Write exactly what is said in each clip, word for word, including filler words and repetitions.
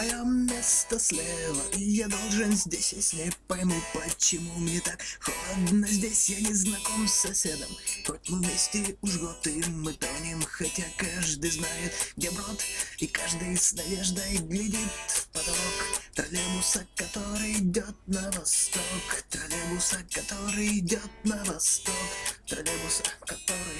мое место слева, и я должен здесь, если не пойму, почему мне так холодно здесь. Я не знаком с соседом, хоть мы вместе уж год, и мы тонем, хотя каждый знает, где брод, и каждый с надеждой глядит в потолок троллейбуса, который идет на восток, троллейбуса, который идет на восток, троллейбуса, который...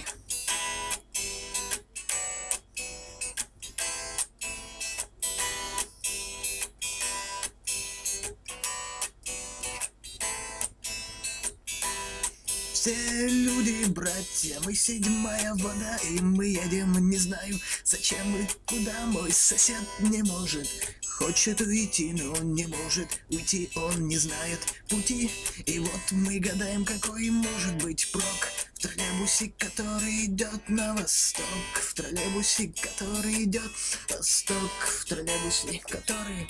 Все люди братья, мы седьмая вода, и мы едем, не знаю зачем и куда. Мой сосед не может, хочет уйти, но не может уйти, он не знает пути. И вот мы гадаем, какой может быть прок в троллейбусе, который идет на восток, в троллейбусе, который идет на восток, в троллейбусе, который...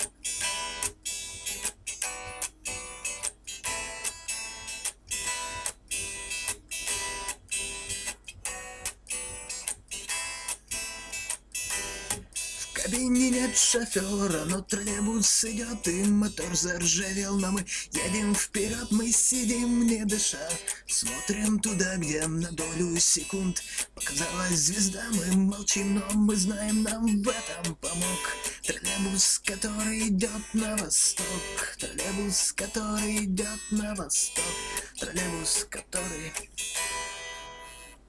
В кабине нет шофера, но троллейбус идет, и мотор заржавел, но мы едем вперед, мы сидим не дыша, смотрим туда, где на долю секунд показалась звезда. Мы молчим, но мы знаем, нам в этом помог троллейбус, который идет на восток, троллейбус, который идет на восток, троллейбус, который...